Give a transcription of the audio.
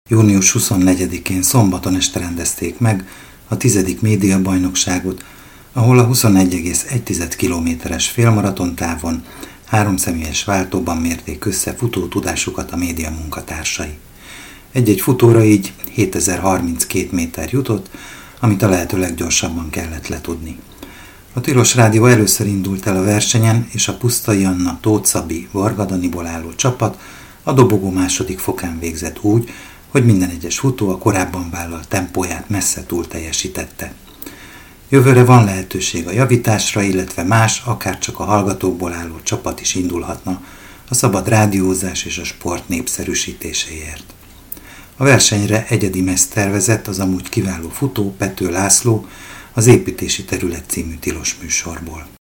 Június 24-én szombaton este rendezték meg a 10. médiabajnokságot, ahol a 21,1 kilométeres félmaraton távon 3 személyes váltóban mérték össze futó tudásukat a média munkatársai. Egy-egy futóra így 7032 méter jutott, amit a lehető leggyorsabban kellett letudni. A Tilos Rádió először indult el a versenyen, és a Pusztai Anna, Tóth Szabi, Varga Daniból álló csapat a dobogó második fokán végzett úgy, hogy minden egyes futó a korábban vállalt tempóját messze túl teljesítette. Jövőre van lehetőség a javításra, illetve más, akár csak a hallgatókból álló csapat is indulhatna a szabad rádiózás és a sport népszerűsítéséért. A versenyre egyedi mezt tervezett az amúgy kiváló futó Pető László az Építési Terület című tilos műsorból.